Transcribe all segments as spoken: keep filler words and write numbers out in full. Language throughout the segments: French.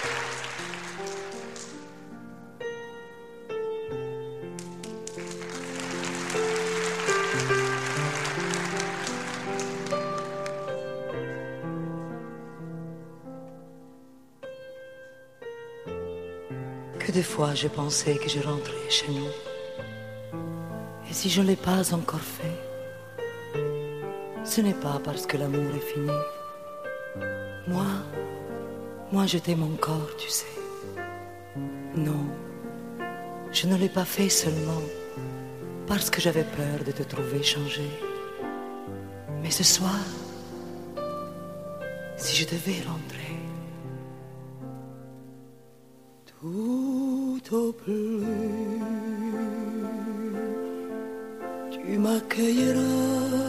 Que de fois j'ai pensé que je rentrais chez nous. Et si je ne l'ai pas encore fait, ce n'est pas parce que l'amour est fini. Moi, moi je t'aime encore, tu sais. Non, je ne l'ai pas fait seulement parce que j'avais peur de te trouver changé. Mais ce soir, si je devais rentrer, tout au plus, tu m'accueilleras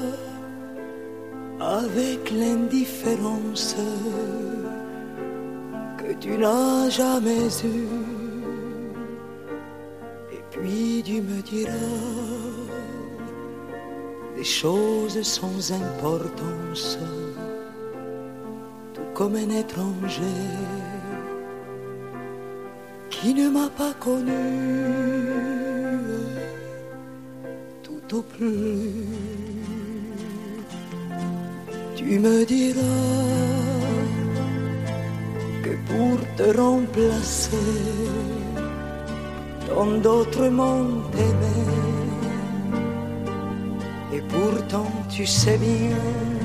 avec l'indifférence que tu n'as jamais eue. Et puis tu me diras des choses sans importance, tout comme un étranger qui ne m'a pas connu. Tout au plus, tu me diras que pour te remplacer, tant d'autres m'ont aimé. Et pourtant tu sais bien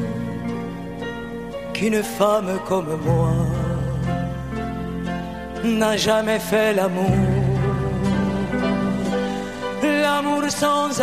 qu'une femme comme moi n'a jamais fait l'amour. L'amour sans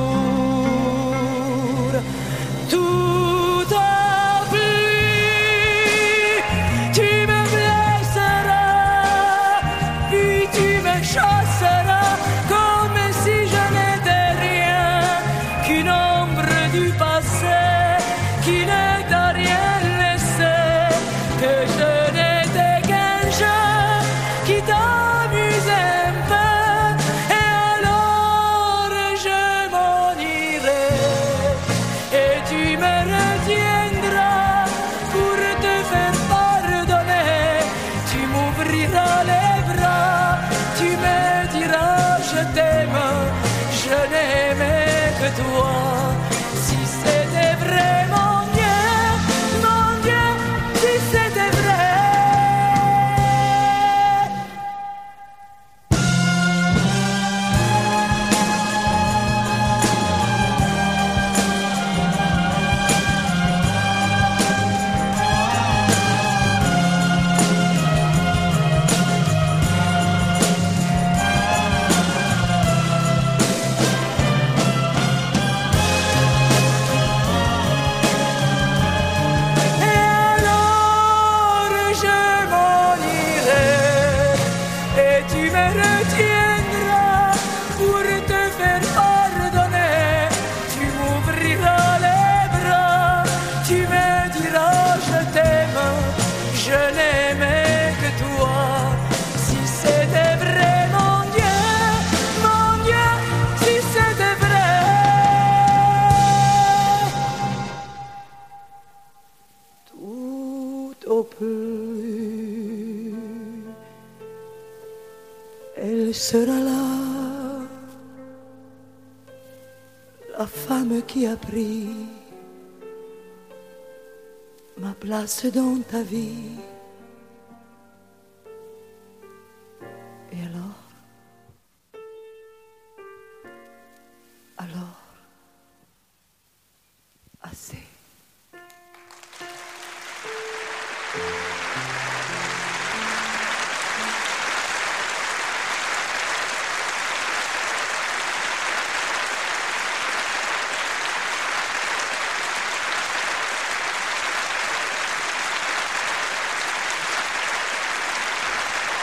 amour, tout au plus, tu me blesseras, puis tu me chasseras comme si je n'étais rien qu'une ombre du passé qui ne t'a rien laissé, que je n'étais qu'un jeu qui t'amuse un peu, et alors je m'en irai, et tu me retiendras pour te faire pardonner. Tu m'ouvriras les bras, tu me diras je t'aime, je n'aimais que toi. Si c'était vraiment mieux, mon Dieu, si c'était vrai. Et alors je m'en irai, et tu me retiendras pour te faire pardonner. Tu m'ouvriras les bras, tu me diras je t'aime, je n'aimais que toi. Si c'était vrai, mon Dieu, mon Dieu, si c'était vrai. Tout au plus, elle sera là, la femme qui a pris ma place dans ta vie.